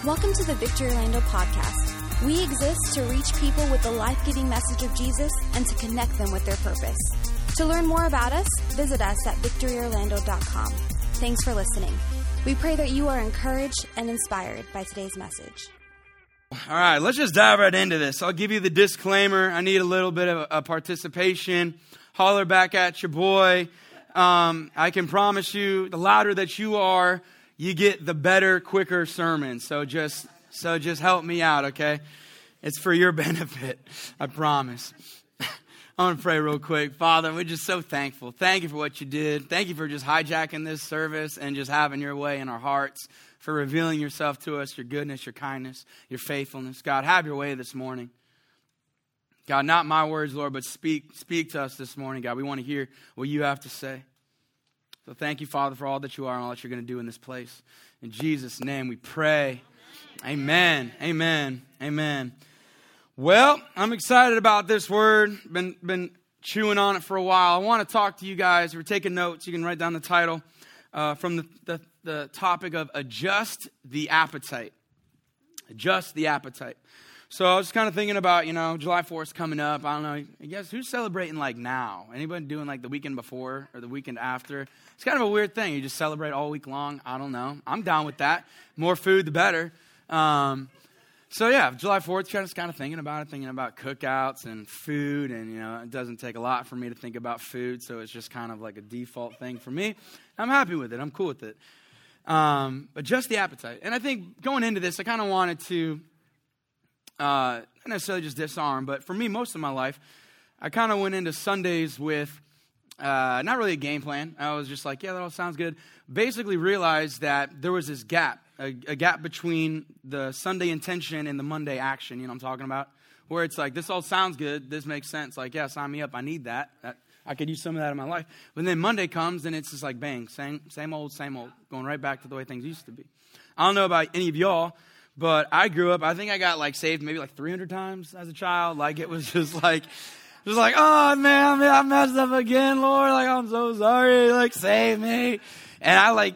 Welcome to the Victory Orlando podcast. We exist to reach people with the life-giving message of Jesus and to connect them with their purpose. To learn more about us, visit us at victoryorlando.com. Thanks for listening. We pray that you are encouraged and inspired by today's message. All right, let's just dive right into this. I'll give you the disclaimer. I need a little bit of a participation. Holler back at your boy. I can promise you, the louder that you are, you get the better, quicker sermon. So just help me out, okay? It's for your benefit, I promise. I want to pray real quick. Father, we're just so thankful. Thank you for what you did. Thank you for just hijacking this service and just having your way in our hearts, for revealing yourself to us, your goodness, your kindness, your faithfulness. God, have your way this morning. God, not my words, Lord, but speak to us this morning, God. We want to hear what you have to say. So thank you, Father, for all that you are and all that you're going to do in this place. In Jesus' name we pray. Amen. Amen. Amen. Well, I'm excited about this word. Been chewing on it for a while. I want to talk to you guys. If you're taking notes, you can write down the title from the topic of adjust the appetite. Adjust the appetite. So I was kind of thinking about, July 4th coming up. I don't know. I guess who's celebrating like now? Anybody doing like the weekend before or the weekend after? It's kind of a weird thing. You just celebrate all week long. I don't know. I'm down with that. More food, the better. So yeah, July 4th, just kind of thinking about cookouts and food. And, it doesn't take a lot for me to think about food. So it's just kind of like a default thing for me. I'm happy with it. I'm cool with it. But just the appetite. And I think going into this, I kind of wanted to, not necessarily just disarm, but for me, most of my life, I kind of went into Sundays with not really a game plan. I was just like, yeah, that all sounds good. Basically realized that there was this gap, a gap between the Sunday intention and the Monday action, you know what I'm talking about? Where it's like, this all sounds good, this makes sense, like, yeah, sign me up, I need that. I could use some of that in my life. But then Monday comes, and it's just like, bang, same old, going right back to the way things used to be. I don't know about any of y'all, but I grew up, I think I got saved maybe 300 times as a child. It was just like, oh man, I messed up again, Lord. I'm so sorry. Save me. And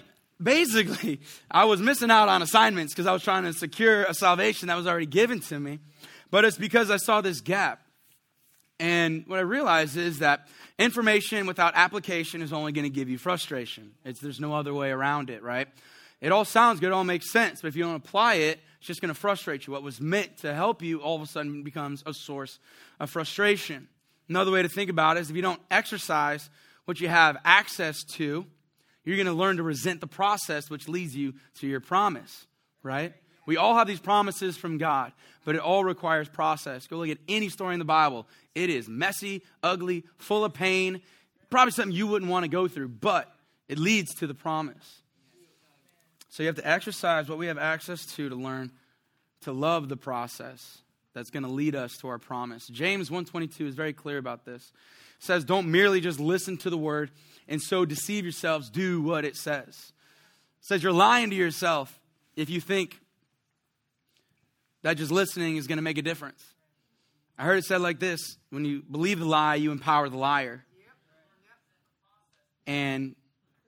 I was missing out on assignments because I was trying to secure a salvation that was already given to me. But it's because I saw this gap. And what I realized is that information without application is only going to give you frustration. There's no other way around it, right? It all sounds good, it all makes sense, but if you don't apply it, it's just going to frustrate you. What was meant to help you all of a sudden becomes a source of frustration. Another way to think about it is if you don't exercise what you have access to, you're going to learn to resent the process which leads you to your promise, right? We all have these promises from God, but it all requires process. Go look at any story in the Bible. It is messy, ugly, full of pain, probably something you wouldn't want to go through, but it leads to the promise. So you have to exercise what we have access to learn to love the process that's going to lead us to our promise. James 1:22 is very clear about this. It says, don't merely just listen to the word and so deceive yourselves, do what it says. It says you're lying to yourself if you think that just listening is going to make a difference. I heard it said like this: when you believe the lie, you empower the liar. And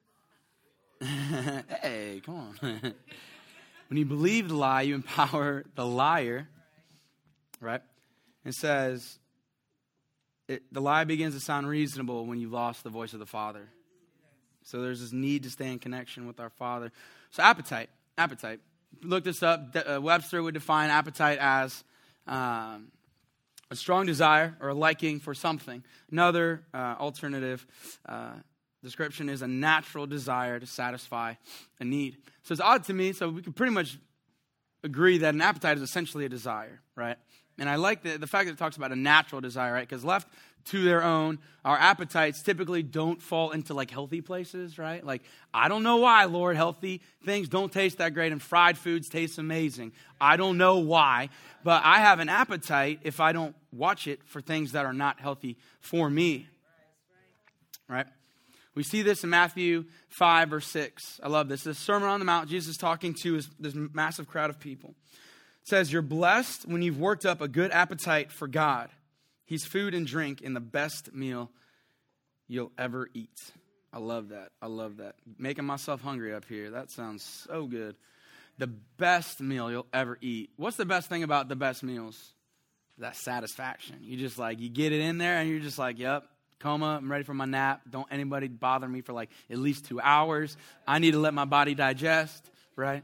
hey, come on. When you believe the lie, you empower the liar, right? It says, the lie begins to sound reasonable when you've lost the voice of the Father. So there's this need to stay in connection with our Father. So appetite. Look this up. Webster would define appetite as a strong desire or a liking for something. Another alternative description is a natural desire to satisfy a need. So it's odd to me, so we can pretty much agree that an appetite is essentially a desire, right? And I like the fact that it talks about a natural desire, right? Because left to their own, our appetites typically don't fall into healthy places, right? I don't know why, Lord, healthy things don't taste that great and fried foods taste amazing. I don't know why, but I have an appetite if I don't watch it for things that are not healthy for me, right? We see this in Matthew 5 or 6. I love this. This Sermon on the Mount, Jesus is talking to this massive crowd of people. It says, you're blessed when you've worked up a good appetite for God. He's food and drink in the best meal you'll ever eat. I love that. Making myself hungry up here. That sounds so good. the best meal you'll ever eat. What's the best thing about the best meals? That satisfaction. You just like, you get it in there and you're just like, yep, coma, I'm ready for my nap. Don't anybody bother me for like at least 2 hours. I need to let my body digest, right?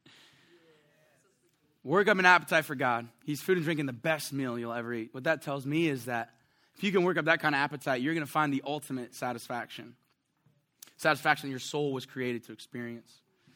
Work up an appetite for God. He's food and drinking the best meal you'll ever eat. What that tells me is that if you can work up that kind of appetite, you're going to find the ultimate satisfaction. Satisfaction your soul was created to experience.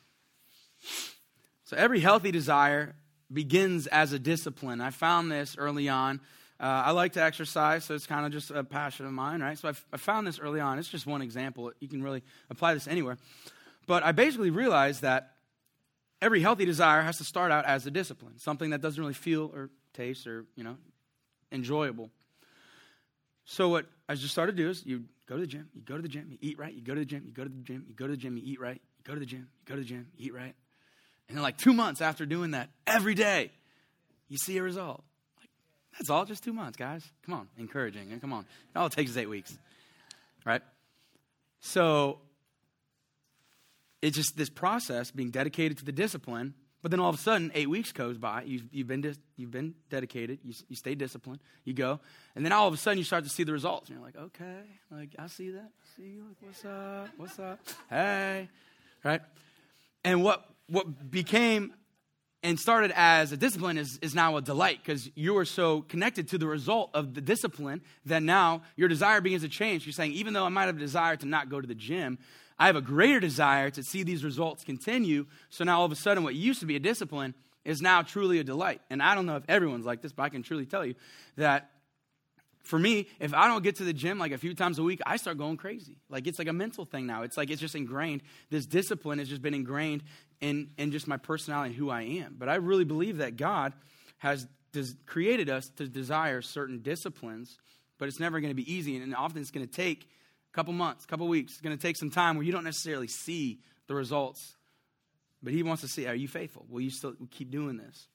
So every healthy desire begins as a discipline. I found this early on. I like to exercise, so it's kind of just a passion of mine, right? So I found this early on. It's just one example. You can really apply this anywhere. But I basically realized that every healthy desire has to start out as a discipline, something that doesn't really feel or taste or, enjoyable. So what I just started to do is you go to the gym, you eat right, you go to the gym, you go to the gym, you go to the gym, you eat right, you go to the gym, you go to the gym, you eat right. And then like 2 months after doing that every day, you see a result. Like, that's all, just 2 months, guys. Come on, encouraging, and come on. All it takes is 8 weeks, right? So it's just this process, being dedicated to the discipline, but then all of a sudden, 8 weeks goes by, you've been dedicated, you stay disciplined, you go, and then all of a sudden you start to see the results, and you're like, okay, like I see that, like what's up, hey, right? And what became and started as a discipline is now a delight, because you are so connected to the result of the discipline that now your desire begins to change. You're saying, even though I might have a desire to not go to the gym, I have a greater desire to see these results continue. So now all of a sudden what used to be a discipline is now truly a delight. And I don't know if everyone's like this, but I can truly tell you that for me, if I don't get to the gym like a few times a week, I start going crazy. Like it's like a mental thing now. It's like it's just ingrained. This discipline has just been ingrained in just my personality and who I am. But I really believe that God has created us to desire certain disciplines, but it's never going to be easy. And often it's going to take couple months, couple weeks. It's going to take some time where you don't necessarily see the results. But he wants to see, are you faithful? Will you still keep doing this?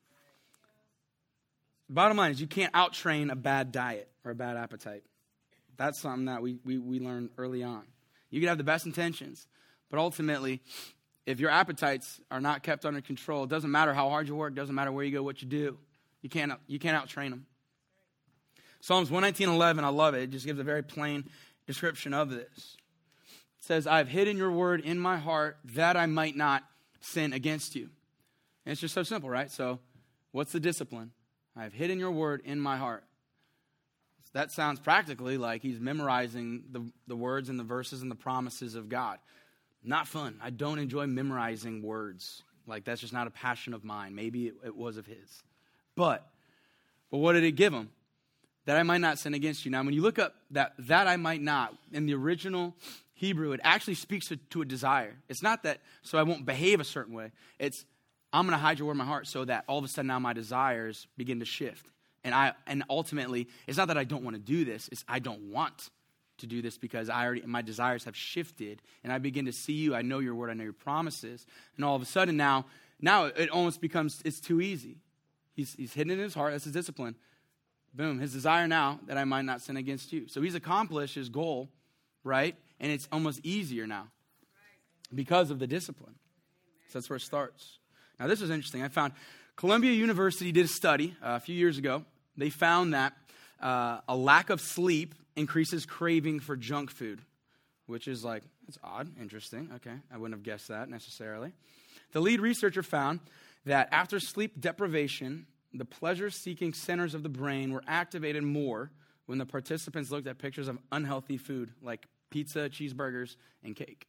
Bottom line is you can't out-train a bad diet or a bad appetite. That's something that we learned early on. You can have the best intentions, but ultimately, if your appetites are not kept under control, it doesn't matter how hard you work, doesn't matter where you go, what you do. You can't out-train them. Psalms 119:11, I love it. It just gives a very plain description of this. It says, I've hidden your word in my heart that I might not sin against you. And it's just so simple, right? So what's the discipline? I've hidden your word in my heart. That sounds practically like he's memorizing the words and the verses and the promises of God. Not fun. I don't enjoy memorizing words. Like that's just not a passion of mine. Maybe it was of his. But what did it give him? That I might not sin against you. Now, when you look up that I might not, in the original Hebrew, it actually speaks to a desire. It's not that, so I won't behave a certain way. It's, I'm going to hide your word in my heart so that all of a sudden now my desires begin to shift. And ultimately, it's not that I don't want to do this. It's I don't want to do this because my desires have shifted. And I begin to see you. I know your word. I know your promises. And all of a sudden now it almost becomes, it's too easy. He's hidden in his heart. That's his discipline. Boom, his desire now that I might not sin against you. So he's accomplished his goal, right? And it's almost easier now because of the discipline. So that's where it starts. Now this is interesting. I found Columbia University did a study a few years ago. They found that a lack of sleep increases craving for junk food, which is like, it's odd, interesting. Okay, I wouldn't have guessed that necessarily. The lead researcher found that after sleep deprivation, the pleasure-seeking centers of the brain were activated more when the participants looked at pictures of unhealthy food like pizza, cheeseburgers, and cake.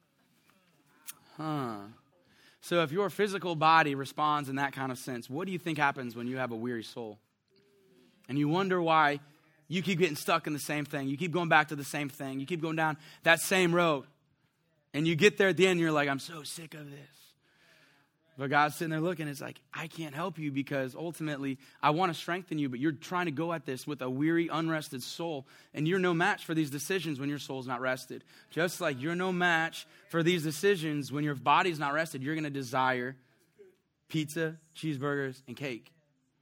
So if your physical body responds in that kind of sense, what do you think happens when you have a weary soul? And you wonder why you keep getting stuck in the same thing. You keep going back to the same thing. You keep going down that same road. And you get there at the end and you're like, I'm so sick of this. But God's sitting there looking, it's like, I can't help you because ultimately I want to strengthen you, but you're trying to go at this with a weary, unrested soul, and you're no match for these decisions when your soul's not rested. Just like you're no match for these decisions when your body's not rested, you're going to desire pizza, cheeseburgers, and cake.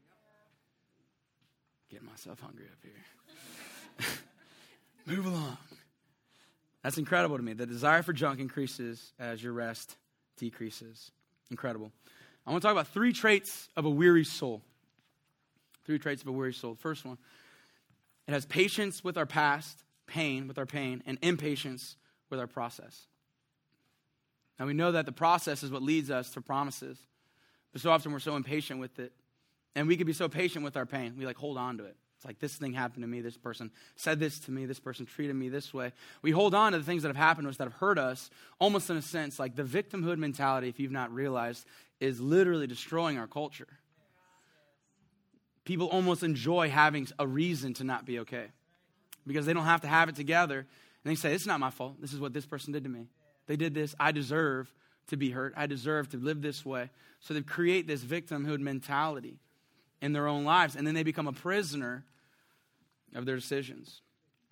Getting myself hungry up here. Move along. That's incredible to me. The desire for junk increases as your rest decreases. Incredible. I want to talk about 3 traits of a weary soul. 3 traits of a weary soul. First one, it has patience with our past, pain with our pain, and impatience with our process. Now we know that the process is what leads us to promises, but so often we're so impatient with it. And we can be so patient with our pain. We hold on to it. It's like, this thing happened to me. This person said this to me. This person treated me this way. We hold on to the things that have happened to us, that have hurt us, almost in a sense. Like the victimhood mentality, if you've not realized, is literally destroying our culture. People almost enjoy having a reason to not be okay because they don't have to have it together. And they say, it's not my fault. This is what this person did to me. They did this. I deserve to be hurt. I deserve to live this way. So they create this victimhood mentality in their own lives, and then they become a prisoner of their decisions.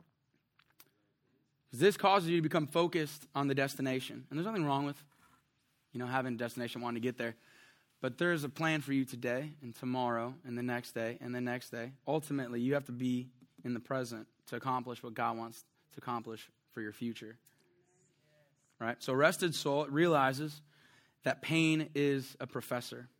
This causes you to become focused on the destination. And there's nothing wrong with, having a destination, wanting to get there. But there's a plan for you today and tomorrow and the next day and the next day. Ultimately, you have to be in the present to accomplish what God wants to accomplish for your future. Right? So a rested soul realizes that pain is a professor.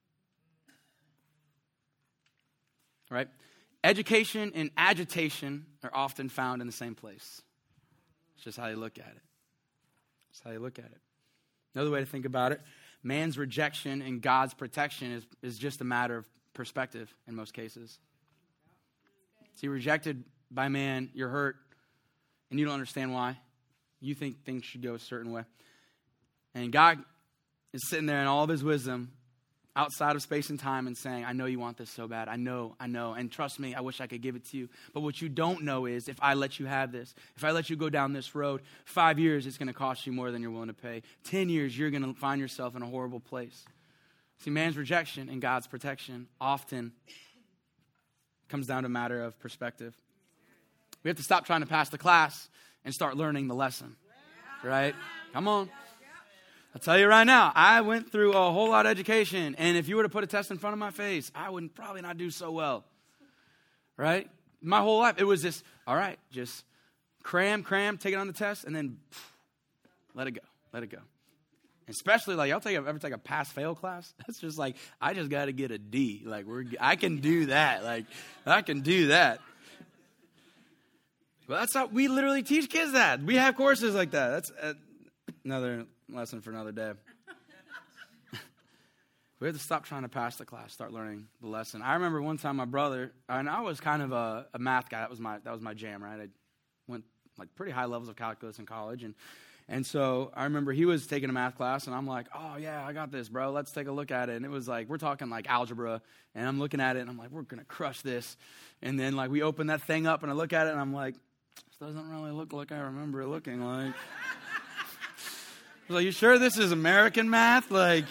Right? Education and agitation are often found in the same place. It's just how you look at it. It's how you look at it. Another way to think about it, man's rejection and God's protection is just a matter of perspective in most cases. So you're rejected by man, you're hurt, and you don't understand why. You think things should go a certain way. And God is sitting there in all of his wisdom, outside of space and time, and saying, I know you want this so bad. I know. And trust me, I wish I could give it to you. But what you don't know is if I let you have this, if I let you go down this road, 5 years, it's going to cost you more than you're willing to pay. 10 years, you're going to find yourself in a horrible place. See, man's rejection and God's protection often comes down to a matter of perspective. We have to stop trying to pass the class and start learning the lesson. Right? Come on. I'll tell you right now, I went through a whole lot of education, and if you were to put a test in front of my face, I would probably not do so well, right? My whole life, it was just, all right, just cram, take it on the test, and then let it go. Especially, y'all ever take a pass-fail class? That's just I just got to get a D. I can do that. I can do that. Well, that's how we literally teach kids that. We have courses like that. That's another lesson for another day. We have to stop trying to pass the class, start learning the lesson. I remember one time my brother, and I was kind of a math guy. That was my jam, right? I went pretty high levels of calculus in college, and so I remember he was taking a math class, and I'm like, oh yeah, I got this, bro. Let's take a look at it. And it was we're talking algebra, and I'm looking at it, and I'm like, we're gonna crush this. And then we open that thing up, and I look at it, and I'm like, this doesn't really look like I remember it looking like. I was like, you sure this is American math?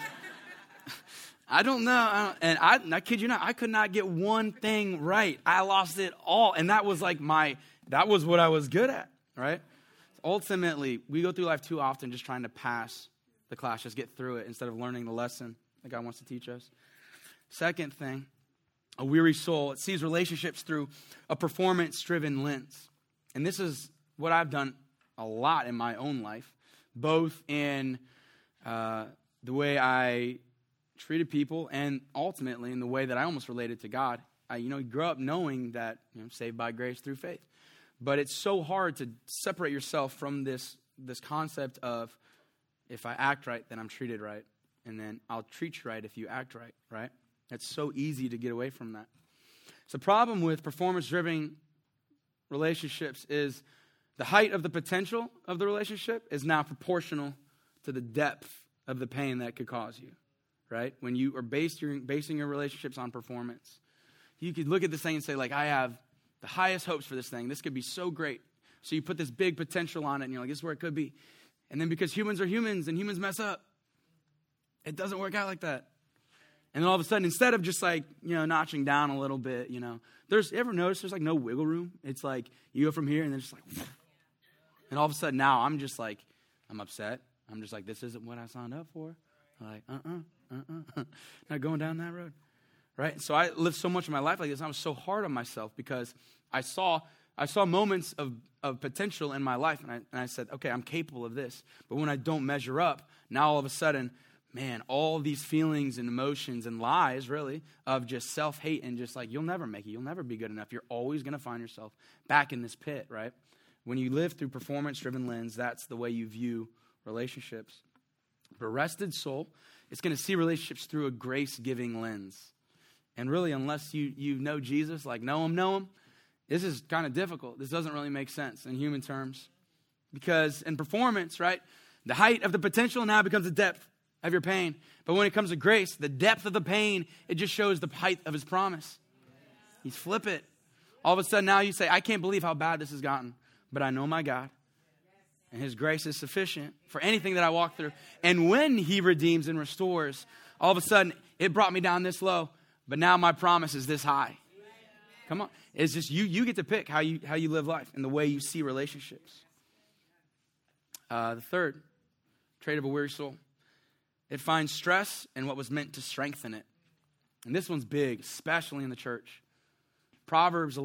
I don't know. I kid you not, I could not get one thing right. I lost it all. And that was that was what I was good at, right? Ultimately, we go through life too often just trying to pass the class, just get through it instead of learning the lesson that God wants to teach us. Second thing, a weary soul, it sees relationships through a performance-driven lens. And this is what I've done a lot in my own life. Both in the way I treated people and ultimately in the way that I almost related to God. I grew up knowing that saved by grace through faith. But it's so hard to separate yourself from this concept of if I act right, then I'm treated right. And then I'll treat you right if you act right, right? It's so easy to get away from that. So the problem with performance-driven relationships is the height of the potential of the relationship is now proportional to the depth of the pain that could cause you, right? When you are basing your relationships on performance. You could look at this thing and say, I have the highest hopes for this thing. This could be so great. So you put this big potential on it, and you're like, this is where it could be. And then because humans are humans, and humans mess up, it doesn't work out like that. And then all of a sudden, instead of just notching down a little bit, you ever notice there's no wiggle room? It's you go from here and then just and all of a sudden now I'm just I'm upset. I'm just this isn't what I signed up for. I'm not going down that road. Right? So I lived so much of my life like this. I was so hard on myself because I saw moments of potential in my life, and I said, okay, I'm capable of this. But when I don't measure up, now all of a sudden, man, all these feelings and emotions and lies, really, of just self-hate and just like, you'll never make it. You'll never be good enough. You're always going to find yourself back in this pit, right? When you live through performance-driven lens, that's the way you view relationships. But a rested soul, it's going to see relationships through a grace-giving lens. And really, unless you know Jesus, like know him, this is kind of difficult. This doesn't really make sense in human terms. Because in performance, right, the height of the potential now becomes the depth of your pain. But when it comes to grace, the depth of the pain, it just shows the height of his promise. You flip it. All of a sudden now you say, I can't believe how bad this has gotten, but I know my God. And his grace is sufficient for anything that I walk through. And when he redeems and restores, all of a sudden it brought me down this low, but now my promise is this high. Come on. It's just you get to pick how you live life and the way you see relationships. The third trait of a weary soul. It finds stress in what was meant to strengthen it. And this one's big, especially in the church. Proverbs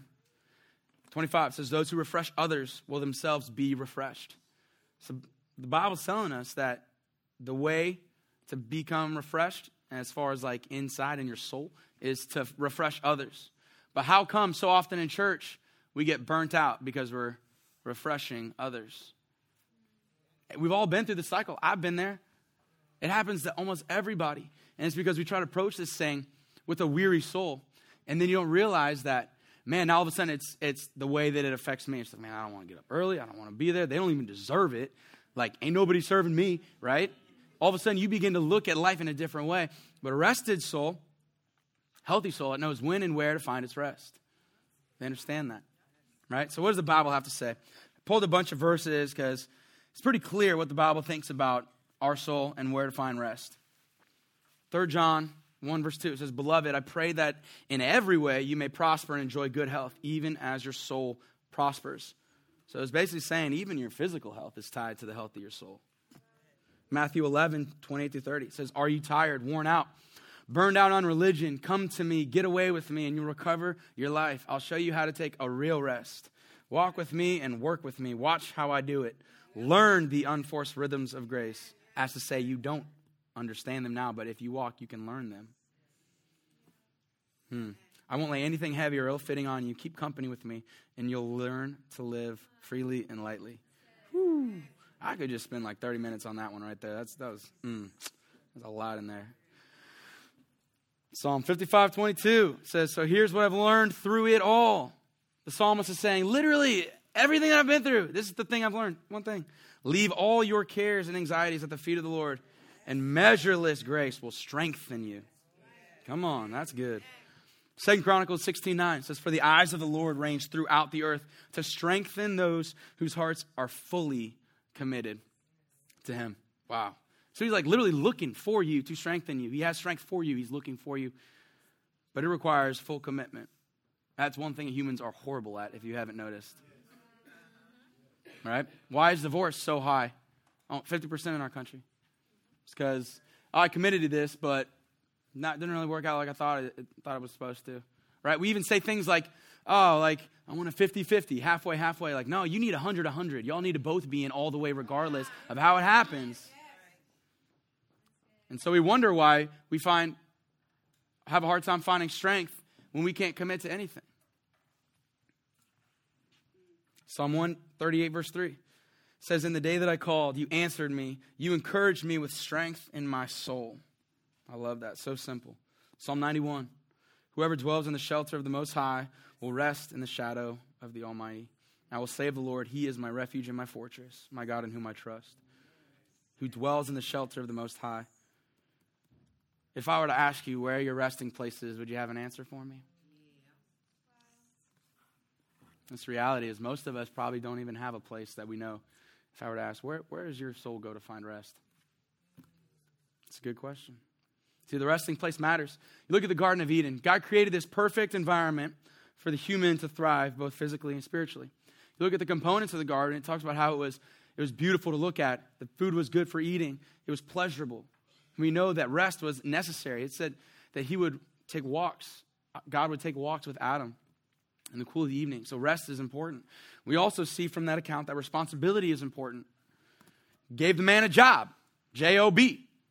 11:25 says, those who refresh others will themselves be refreshed. So the Bible's telling us that the way to become refreshed, as far as like inside in your soul, is to refresh others. But how come so often in church we get burnt out because we're refreshing others? We've all been through the cycle. I've been there. It happens to almost everybody. And it's because we try to approach this thing with a weary soul. And then you don't realize that, man, now all of a sudden it's the way that it affects me. It's like, man, I don't want to get up early. I don't want to be there. They don't even deserve it. Like, ain't nobody serving me, right? All of a sudden you begin to look at life in a different way. But a rested soul, healthy soul, it knows when and where to find its rest. They understand that, right? So what does the Bible have to say? I pulled a bunch of verses because it's pretty clear what the Bible thinks about our soul and where to find rest. 3 John 1 verse 2, it says, beloved, I pray that in every way you may prosper and enjoy good health, even as your soul prospers. So it's basically saying even your physical health is tied to the health of your soul. Matthew 11:28-30, it says, are you tired, worn out, burned out on religion? Come to me, get away with me, and you'll recover your life. I'll show you how to take a real rest. Walk with me and work with me. Watch how I do it. Learn the unforced rhythms of grace. As to say, you don't understand them now, but if you walk, you can learn them. I won't lay anything heavy or ill-fitting on you. Keep company with me, and you'll learn to live freely and lightly. Whew. I could just spend like 30 minutes on that one right there. There's a lot in there. Psalm 55:22 says, so here's what I've learned through it all. The psalmist is saying, literally, everything that I've been through, this is the thing I've learned. One thing. Leave all your cares and anxieties at the feet of the Lord, and measureless grace will strengthen you. Come on, that's good. 2 Chronicles 16:9 says, for the eyes of the Lord range throughout the earth to strengthen those whose hearts are fully committed to him. Wow. So he's like literally looking for you to strengthen you. He has strength for you. He's looking for you. But it requires full commitment. That's one thing humans are horrible at, if you haven't noticed. Right? Why is divorce so high? 50% in our country. It's because I committed to this, but didn't really work out like I thought it was supposed to. Right? We even say things like, I want a 50-50, halfway. Like, no, you need 100-100. Y'all need to both be in all the way regardless of how it happens. And so we wonder why we have a hard time finding strength when we can't commit to anything. Psalm 138 verse 3 says, in the day that I called, you answered me. You encouraged me with strength in my soul. I love that. So simple. Psalm 91. Whoever dwells in the shelter of the Most High will rest in the shadow of the Almighty. I will say of the Lord, he is my refuge and my fortress, my God in whom I trust, who dwells in the shelter of the Most High. If I were to ask you where your resting place is, would you have an answer for me? This reality is most of us probably don't even have a place that we know. If I were to ask, where does your soul go to find rest? It's a good question. See, the resting place matters. You look at the Garden of Eden. God created this perfect environment for the human to thrive, both physically and spiritually. You look at the components of the garden, it talks about how it was beautiful to look at. The food was good for eating. It was pleasurable. We know that rest was necessary. It said that he would take walks. God would take walks with Adam in the cool of the evening. So rest is important. We also see from that account that responsibility is important. Gave the man a job. J-O-B.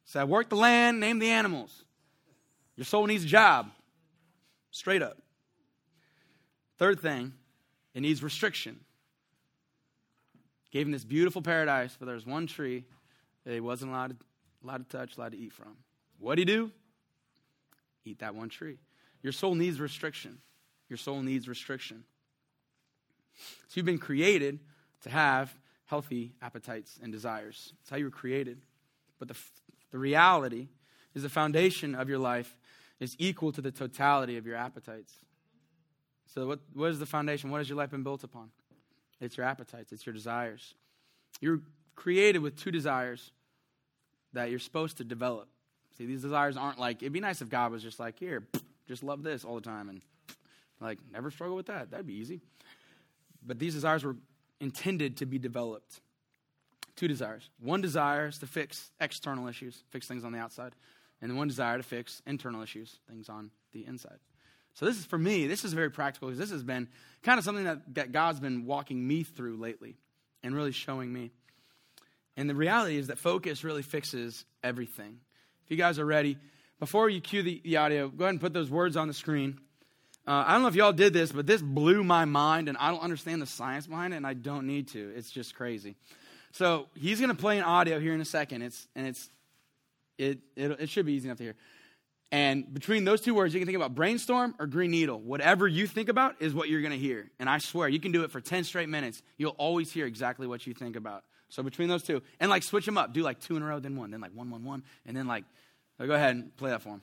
said, work the land, name the animals. Your soul needs a job. Straight up. Third thing, it needs restriction. Gave him this beautiful paradise, but there was one tree that he wasn't allowed to touch, allowed to eat from. What'd he do? Eat that one tree. Your soul needs restriction. Your soul needs restriction. So you've been created to have healthy appetites and desires. That's how you were created. But the reality is the foundation of your life is equal to the totality of your appetites. So what is the foundation? What has your life been built upon? It's your appetites. It's your desires. You're created with two desires that you're supposed to develop. See, these desires aren't like, it'd be nice if God was just like, here, just love this all the time and like never struggle with that. That'd be easy. But these desires were intended to be developed. Two desires. One desire is to fix external issues, fix things on the outside. And one desire to fix internal issues, things on the inside. So this is, for me, this is very practical because this has been kind of something that God's been walking me through lately and really showing me. And the reality is that focus really fixes everything. If you guys are ready, before you cue the audio, go ahead and put those words on the screen. I don't know if y'all did this, but this blew my mind, and I don't understand the science behind it, and I don't need to. It's just crazy. So he's going to play an audio here in a second. It should be easy enough to hear. And between those two words, you can think about brainstorm or green needle. Whatever you think about is what you're going to hear. And I swear, you can do it for 10 straight minutes. You'll always hear exactly what you think about. So between those two, and like switch them up. Do like 2 in a row, then 1, then like 1, 1, 1. And then like, so go ahead and play that for him.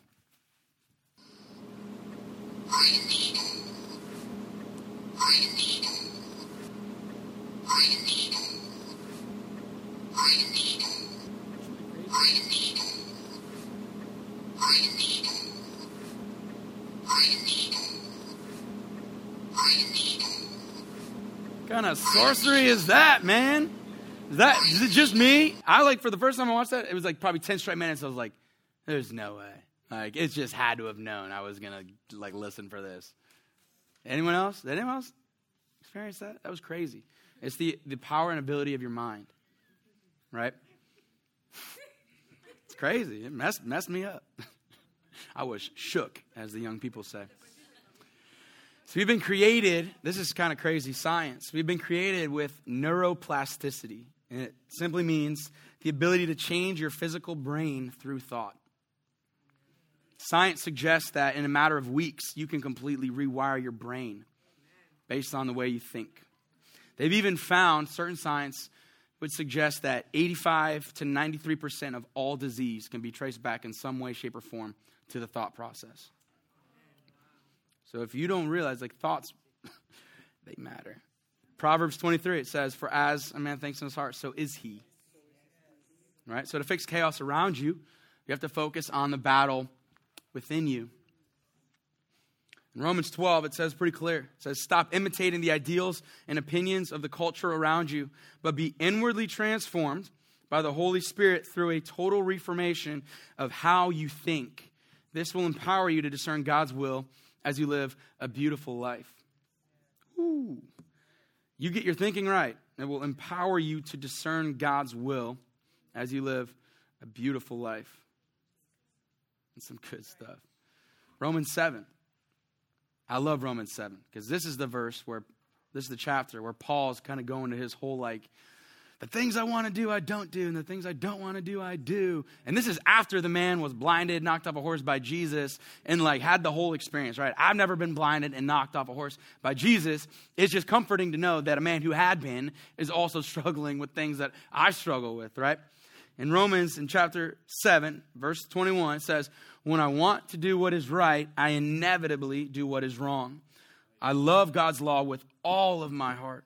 What kind of sorcery is that, man? Is it just me? For the first time I watched that, it was like probably 10 straight minutes. I was like, there's no way. Like, it just had to have known I was going to like listen for this. Anyone else? Did anyone else experience that? That was crazy. It's the power and ability of your mind, right? It's crazy. It messed me up. I was shook, as the young people say. So we've been created, this is kind of crazy science. We've been created with neuroplasticity. And it simply means the ability to change your physical brain through thought. Science suggests that in a matter of weeks, you can completely rewire your brain based on the way you think. They've even found, certain science would suggest that 85 to 93% of all disease can be traced back in some way, shape, or form to the thought process. So if you don't realize, like, thoughts, they matter. Proverbs 23, it says, for as a man thinks in his heart, so is he. Right? So to fix chaos around you, you have to focus on the battle within you. In Romans 12, it says pretty clear. It says, stop imitating the ideals and opinions of the culture around you, but be inwardly transformed by the Holy Spirit through a total reformation of how you think. This will empower you to discern God's will as you live a beautiful life. Ooh. You get your thinking right. It will empower you to discern God's will as you live a beautiful life. And some good stuff. Romans 7. I love Romans 7 because this is the chapter where Paul's kind of going to his whole the things I want to do, I don't do, and the things I don't want to do, I do. And this is after the man was blinded, knocked off a horse by Jesus, and had the whole experience, right? I've never been blinded and knocked off a horse by Jesus. It's just comforting to know that a man who had been is also struggling with things that I struggle with, right? In Romans, in chapter 7, verse 21, it says, when I want to do what is right, I inevitably do what is wrong. I love God's law with all of my heart.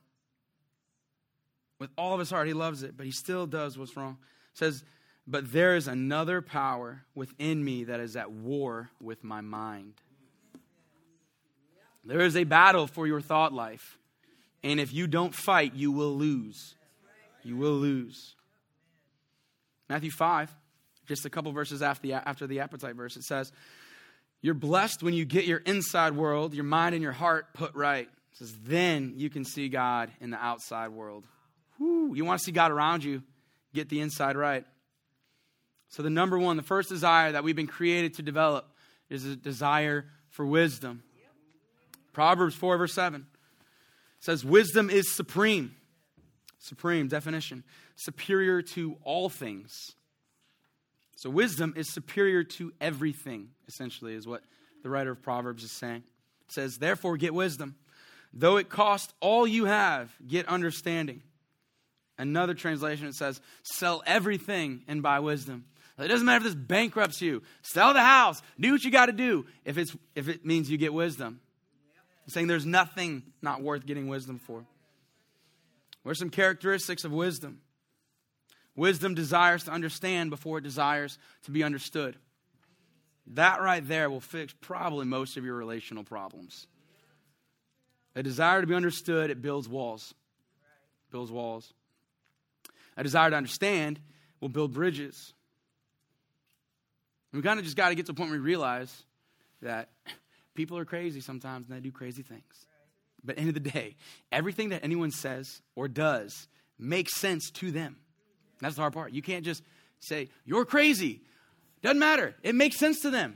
With all of his heart, he loves it, but he still does what's wrong. It says, but there is another power within me that is at war with my mind. There is a battle for your thought life. And if you don't fight, you will lose. You will lose. Matthew 5, just a couple verses after the appetite verse, it says, you're blessed when you get your inside world, your mind and your heart put right. It says, then you can see God in the outside world. Woo. You want to see God around you, get the inside right. So the first desire that we've been created to develop is a desire for wisdom. Proverbs 4 verse 7 says, wisdom is supreme. Supreme, definition. Superior to all things. So wisdom is superior to everything, essentially, is what the writer of Proverbs is saying. It says, therefore get wisdom. Though it cost all you have, get understanding. Another translation, it says, sell everything and buy wisdom. It doesn't matter if this bankrupts you. Sell the house. Do what you got to do if it means you get wisdom. He's saying there's nothing not worth getting wisdom for. What are some characteristics of wisdom? Wisdom desires to understand before it desires to be understood. That right there will fix probably most of your relational problems. A desire to be understood, it builds walls. Builds walls. A desire to understand will build bridges. And we kind of just got to get to a point where we realize that people are crazy sometimes and they do crazy things. But at the end of the day, everything that anyone says or does makes sense to them. That's the hard part. You can't just say, you're crazy. Doesn't matter. It makes sense to them.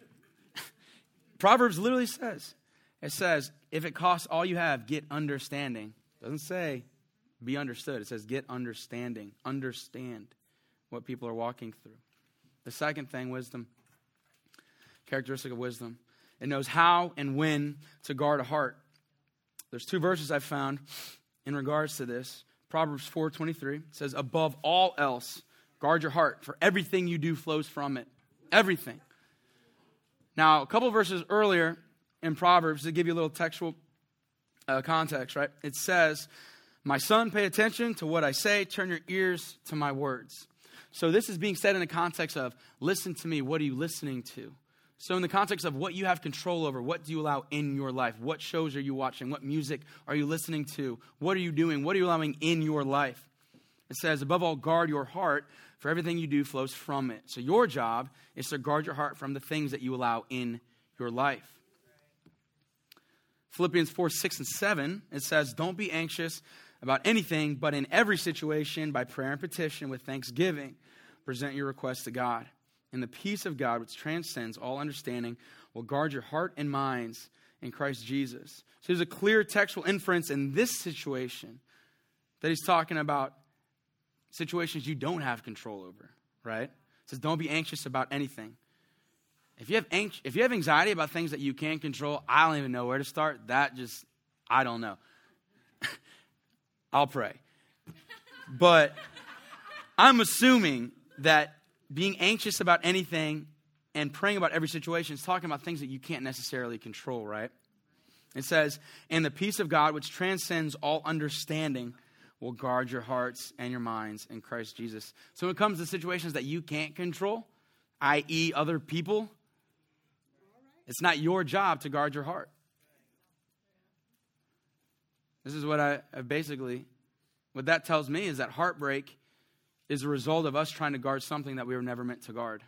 Proverbs literally says, if it costs all you have, get understanding. It doesn't say be understood. It says get understanding. Understand what people are walking through. The second thing, wisdom, characteristic of wisdom, it knows how and when to guard a heart. There's two verses I've found in regards to this. Proverbs 4:23 says, above all else, guard your heart, for everything you do flows from it. Everything. Now, a couple verses earlier in Proverbs, to give you a little textual context, right? It says, my son, pay attention to what I say. Turn your ears to my words. So this is being said in the context of, listen to me. What are you listening to? So in the context of what you have control over, what do you allow in your life? What shows are you watching? What music are you listening to? What are you doing? What are you allowing in your life? It says, above all, guard your heart, for everything you do flows from it. So your job is to guard your heart from the things that you allow in your life. Philippians 4:6-7, it says, don't be anxious about anything, but in every situation, by prayer and petition, with thanksgiving, present your requests to God. And the peace of God, which transcends all understanding, will guard your heart and minds in Christ Jesus. So there's a clear textual inference in this situation that he's talking about situations you don't have control over, right? It says, don't be anxious about anything. If you have anxiety about things that you can't control, I don't even know where to start. I don't know. I'll pray. But I'm assuming that being anxious about anything and praying about every situation is talking about things that you can't necessarily control, right? It says, and the peace of God, which transcends all understanding, will guard your hearts and your minds in Christ Jesus. So when it comes to situations that you can't control, i.e. other people, it's not your job to guard your heart. This is what what that tells me is that heartbreak is a result of us trying to guard something that we were never meant to guard.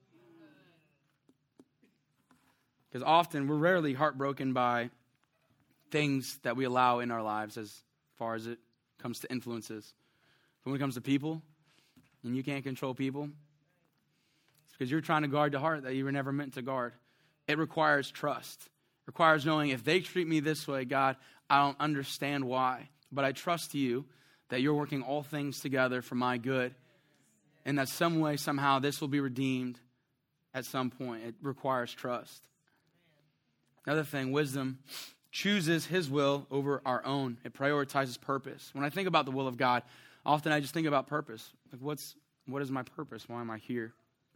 Because often we're rarely heartbroken by things that we allow in our lives as far as it comes to influences. But when it comes to people, and you can't control people, it's because you're trying to guard the heart that you were never meant to guard. It requires trust. It requires knowing if they treat me this way, God, I don't understand why. But I trust you that you're working all things together for my good. And that some way, somehow, this will be redeemed at some point. It requires trust. Another thing, wisdom chooses his will over our own. It prioritizes purpose. When I think about the will of God, often I just think about purpose. Like, what is my purpose? Why am I here?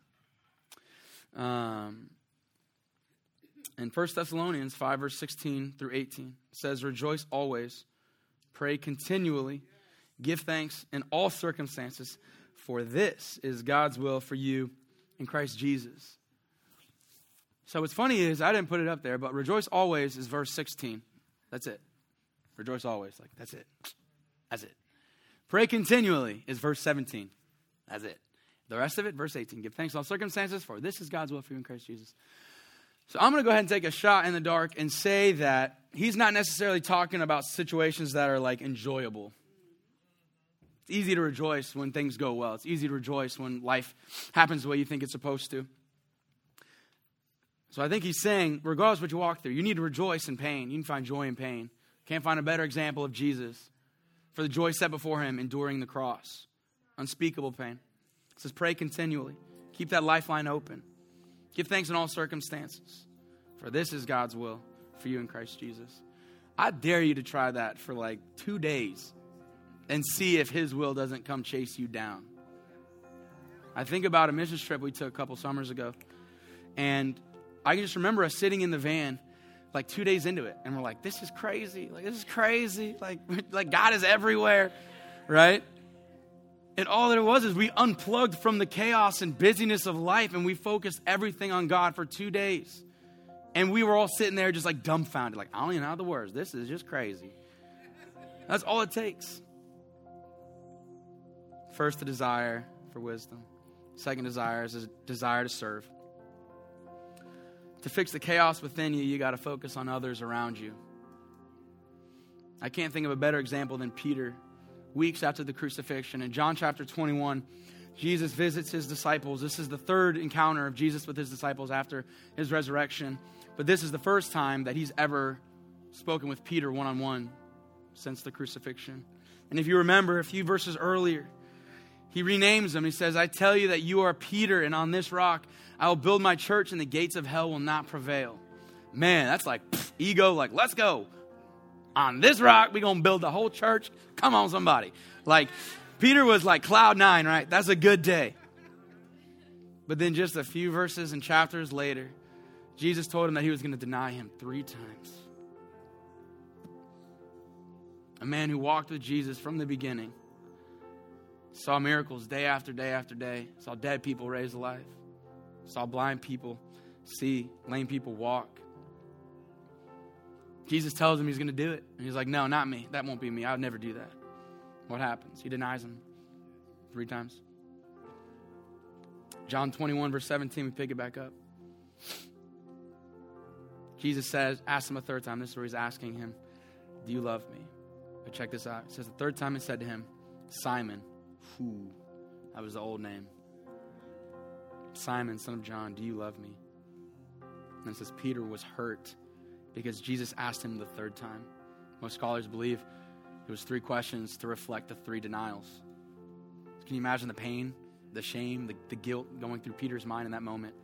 In 1 Thessalonians 5, verse 16 through 18, it says, rejoice always, pray continually, give thanks in all circumstances, for this is God's will for you in Christ Jesus. So what's funny is, I didn't put it up there, but rejoice always is verse 16. That's it. Rejoice always. Like, that's it. That's it. Pray continually is verse 17. That's it. The rest of it, verse 18. Give thanks in all circumstances, for this is God's will for you in Christ Jesus. So I'm going to go ahead and take a shot in the dark and say that he's not necessarily talking about situations that are like enjoyable. It's easy to rejoice when things go well. It's easy to rejoice when life happens the way you think it's supposed to. So I think he's saying, regardless of what you walk through, you need to rejoice in pain. You can find joy in pain. Can't find a better example of Jesus for the joy set before him, enduring the cross. Unspeakable pain. It says, pray continually. Keep that lifeline open. Give thanks in all circumstances, for this is God's will for you in Christ Jesus. I dare you to try that for like 2 days and see if his will doesn't come chase you down. I think about a missions trip we took a couple summers ago, and I can just remember us sitting in the van like 2 days into it, and we're like, this is crazy. Like, this is crazy. Like God is everywhere, right? And all that it was is we unplugged from the chaos and busyness of life, and we focused everything on God for 2 days. And we were all sitting there just like dumbfounded, like, I don't even know the words. This is just crazy. That's all it takes. First, the desire for wisdom. Second desire is a desire to serve. To fix the chaos within you, you got to focus on others around you. I can't think of a better example than Peter. Weeks after the crucifixion, in John chapter 21, Jesus visits his disciples. This is the third encounter of Jesus with his disciples after his resurrection. But this is the first time that he's ever spoken with Peter one-on-one since the crucifixion. And if you remember a few verses earlier, he renames him. He says, I tell you that you are Peter, and on this rock I will build my church, and the gates of hell will not prevail. Man, that's like ego, like, let's go. On this rock, we're going to build the whole church. Come on, somebody. Like, Peter was like cloud 9, right? That's a good day. But then just a few verses and chapters later, Jesus told him that he was going to deny him 3 times. A man who walked with Jesus from the beginning, saw miracles day after day after day, saw dead people raised alive, saw blind people see, lame people walk. Jesus tells him he's going to do it. And he's like, no, not me. That won't be me. I would never do that. What happens? He denies him 3 times. John 21, verse 17, we pick it back up. Jesus asks him a 3rd time. This is where he's asking him, do you love me? But check this out. It says the 3rd time it said to him, Simon, that was the old name. Simon, son of John, do you love me? And it says Peter was hurt because Jesus asked him the 3rd time. Most scholars believe it was 3 questions to reflect the 3 denials. Can you imagine the pain, the shame, the guilt going through Peter's mind in that moment?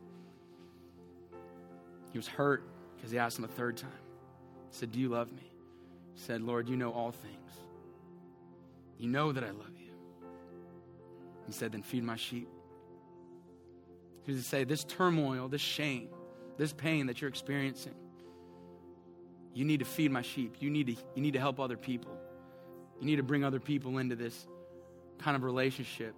He was hurt because he asked him a 3rd time. He said, do you love me? He said, Lord, you know all things. You know that I love you. He said, then feed my sheep. He was to say, this turmoil, this shame, this pain that you're experiencing, you need to feed my sheep. You need to help other people. You need to bring other people into this kind of relationship.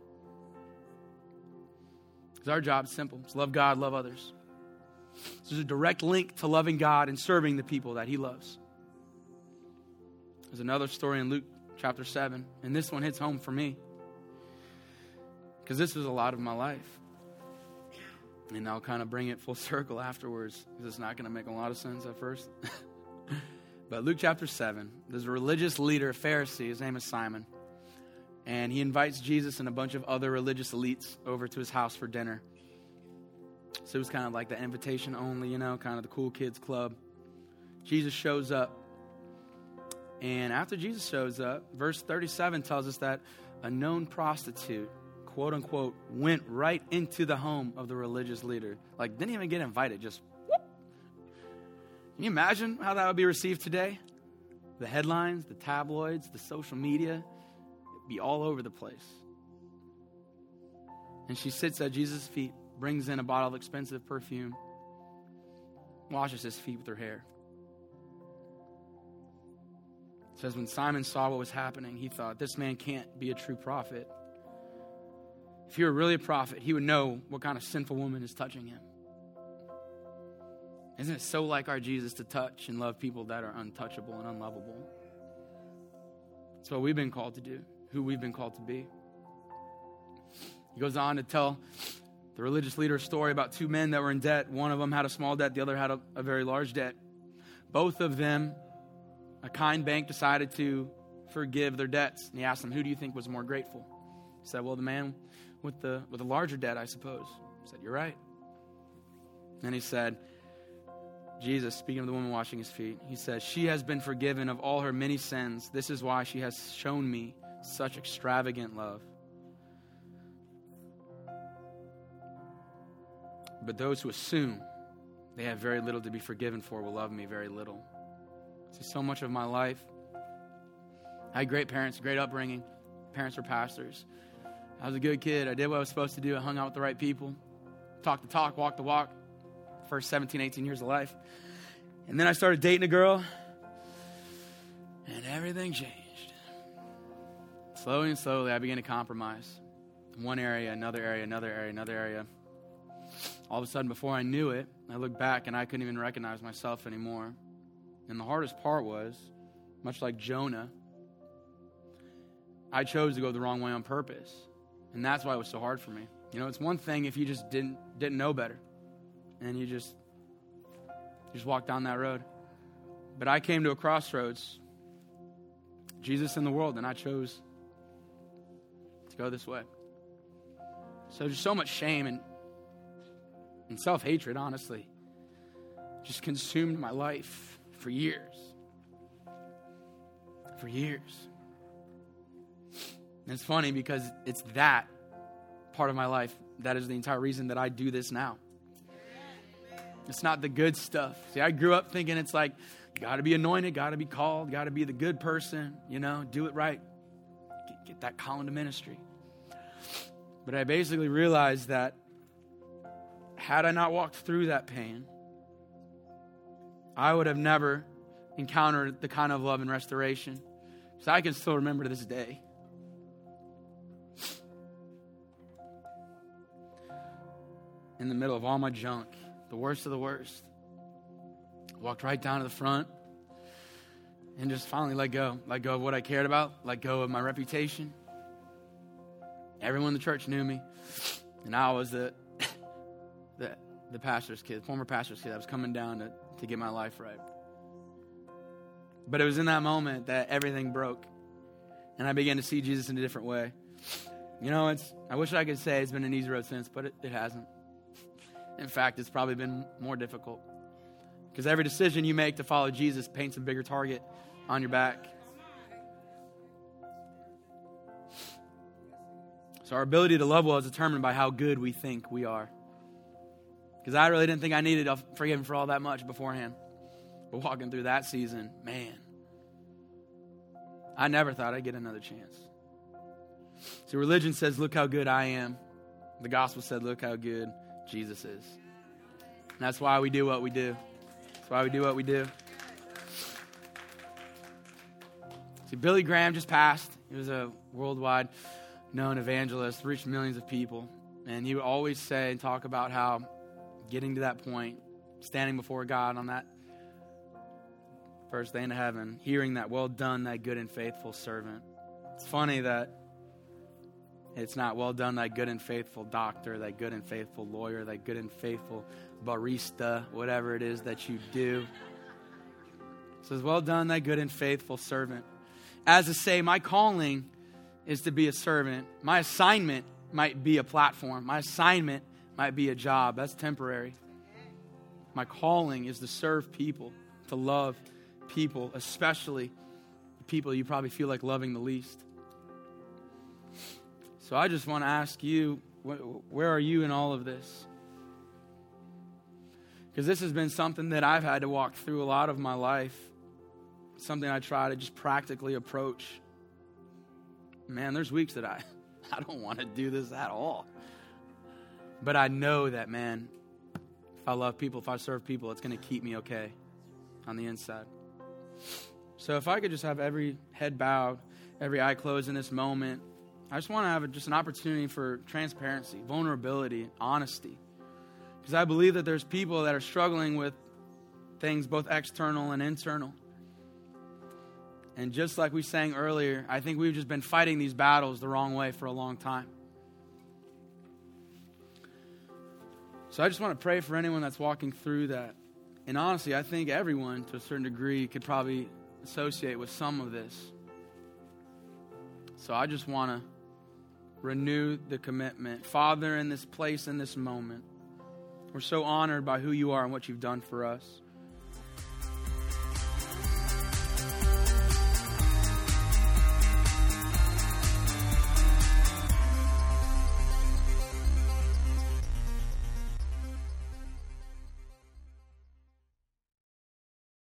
Because our job's simple. It's love God, love others. So there's a direct link to loving God and serving the people that he loves. There's another story in Luke chapter 7, and this one hits home for me. Because this was a lot of my life. And I'll kind of bring it full circle afterwards, because it's not going to make a lot of sense at first. But Luke chapter 7, there's a religious leader, a Pharisee, his name is Simon. And he invites Jesus and a bunch of other religious elites over to his house for dinner. So it was kind of like the invitation only, kind of the cool kids club. Jesus shows up. And after Jesus shows up, verse 37 tells us that a known prostitute, quote unquote, went right into the home of the religious leader. Like, didn't even get invited, just whoop. Can you imagine how that would be received today? The headlines, the tabloids, the social media, it'd be all over the place. And she sits at Jesus' feet, brings in a bottle of expensive perfume, washes his feet with her hair. It says when Simon saw what was happening, he thought, this man can't be a true prophet. If he were really a prophet, he would know what kind of sinful woman is touching him. Isn't it so like our Jesus to touch and love people that are untouchable and unlovable? That's what we've been called to do, who we've been called to be. He goes on to tell the religious leader a story about 2 men that were in debt. One of them had a small debt, the other had a very large debt. Both of them, a kind bank decided to forgive their debts. And he asked them, who do you think was more grateful? He said, well, the man with the larger debt, I suppose. He said, you're right. And he said, Jesus, speaking of the woman washing his feet, he says, she has been forgiven of all her many sins. This is why she has shown me such extravagant love. But those who assume they have very little to be forgiven for will love me very little. See, so much of my life, I had great parents, great upbringing. Parents were pastors. I was a good kid. I did what I was supposed to do. I hung out with the right people. Talked the talk, walked the walk. First 17, 18 years of life. And then I started dating a girl. And everything changed. Slowly and slowly, I began to compromise. In one area, another area, another area, another area. All of a sudden, before I knew it, I looked back and I couldn't even recognize myself anymore. And the hardest part was, much like Jonah, I chose to go the wrong way on purpose. And that's why it was so hard for me. You know, it's one thing if you just didn't know better. And you just walk down that road. But I came to a crossroads. Jesus in the world, and I chose to go this way. So there's so much shame and self-hatred, honestly, just consumed my life for years. For years. And it's funny because it's that part of my life that is the entire reason that I do this now. It's not the good stuff. See, I grew up thinking it's like, you got to be anointed, got to be called, got to be the good person, you know, do it right. Get that calling to ministry. But I basically realized that had I not walked through that pain, I would have never encountered the kind of love and restoration. So I can still remember to this day. In the middle of all my junk, the worst of the worst, walked right down to the front and just finally let go of what I cared about, let go of my reputation. Everyone in the church knew me, and I was the pastor's kid, former pastor's kid. I was coming down to get my life right. But it was in that moment that everything broke, and I began to see Jesus in a different way. You know, I wish I could say it's been an easy road since, but it hasn't. In fact, it's probably been more difficult. Because every decision you make to follow Jesus paints a bigger target on your back. So our ability to love well is determined by how good we think we are. Because I really didn't think I needed to forgive him for all that much beforehand. But walking through that season, man, I never thought I'd get another chance. See, religion says, look how good I am. The gospel said, look how good Jesus is. And that's why we do what we do. That's why we do what we do. See, Billy Graham just passed. He was a worldwide known evangelist, reached millions of people. And he would always say and talk about how getting to that point, standing before God on that first day in heaven, hearing that, well done, thy good and faithful servant. It's funny that it's not well done, thy good and faithful doctor, thy good and faithful lawyer, thy good and faithful barista, whatever it is that you do. It says, well done, thy good and faithful servant. As to say, my calling is to be a servant. My assignment might be a platform. My assignment might be a job. That's temporary. My calling is to serve people, to love people, especially the people you probably feel like loving the least. So I just want to ask you, where are you in all of this? Because this has been something that I've had to walk through a lot of my life. Something I try to just practically approach. Man, there's weeks that I don't want to do this at all. But I know that, man, if I love people, if I serve people, it's going to keep me okay on the inside. So if I could just have every head bowed, every eye closed in this moment, I just want to have just an opportunity for transparency, vulnerability, honesty. Because I believe that there's people that are struggling with things both external and internal. And just like we sang earlier, I think we've just been fighting these battles the wrong way for a long time. So I just want to pray for anyone that's walking through that. And honestly, I think everyone, to a certain degree, could probably associate with some of this. So I just want to renew the commitment. Father, in this place, in this moment, we're so honored by who you are and what you've done for us.